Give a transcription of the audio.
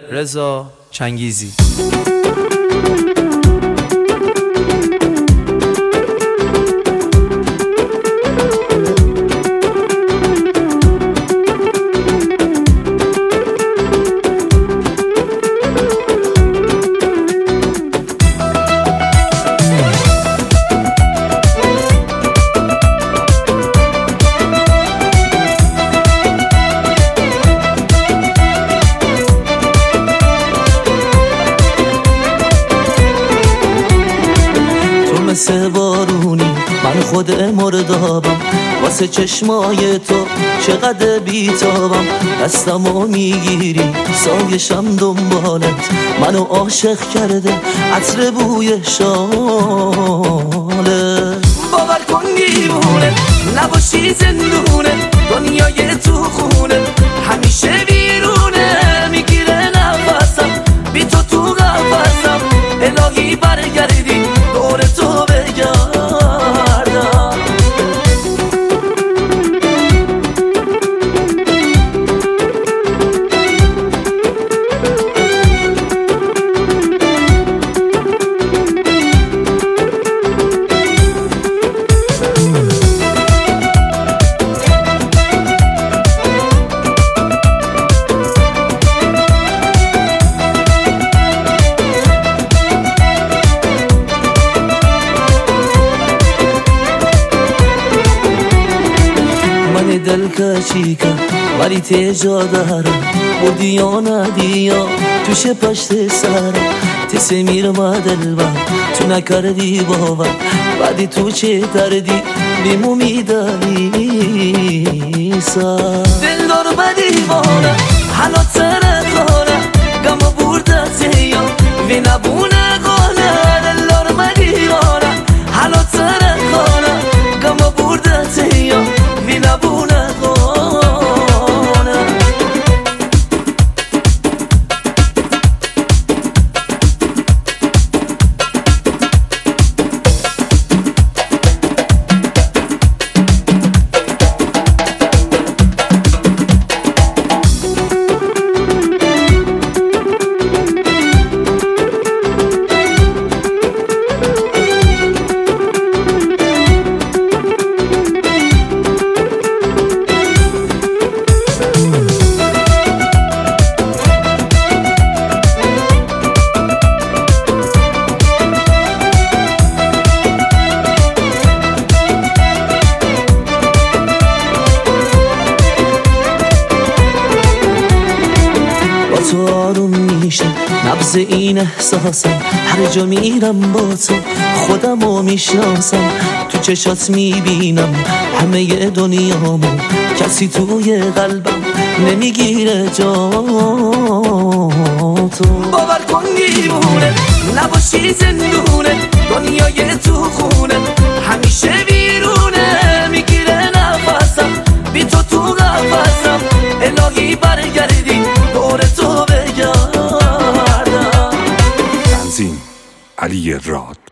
رضا چنگیزی. مثل بارونی من خود مردابم، واسه چشمای تو چقدر بیتابم. دستمو میگیری سایشم دنبالت، منو عاشق کرده عطر بوی شاله. باور کن دیوونه نباشی زندونه، دنیای تو خونه همیشه بیرونه. میگیره نفسم بی تو تو قفسم، الهی برگردی دور تو بگردم. دل کچیکه ولی تجا دارم، بودی یا ندی یا توش پشت سرم. تسی میرم دلبر تو نکردی باور، بعدی تو چه دردی بیمو میدانی سر. دل دار بدی باره حالا تره خاره، گمو بردت یا وی نبونه گانه. دل دار بدی باره حالا تره خاره، گمو بردت یا وی نبونه. تو آروم میشه نبض این احساسم، هر جا میرم با تو خودمو میشناسم. تو چشات میبینم همه دنیامو، کسی توی قلبم نمیگیره جا تو. باور کن دیوونه نباشی زندونه، دنیای تو خونه همیشه بیرونه. میگیره نفسم بی تو تو قفسم، الهی برگردی دور تو بگردم. تنظیم علی راد.